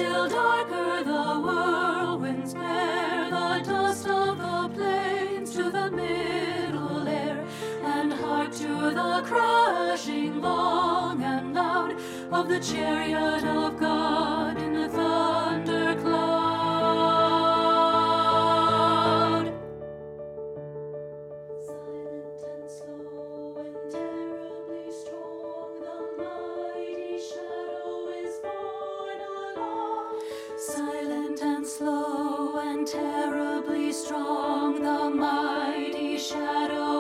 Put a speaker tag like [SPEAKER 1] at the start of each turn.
[SPEAKER 1] Still darker the whirlwinds bear the dust of the plains to the middle air, and hark to the crashing long and loud of the chariot of God in the thundercloud. Silent and slow and terribly strong, the mighty shadow is borne along. Silent and slow and terribly strong, the mighty shadow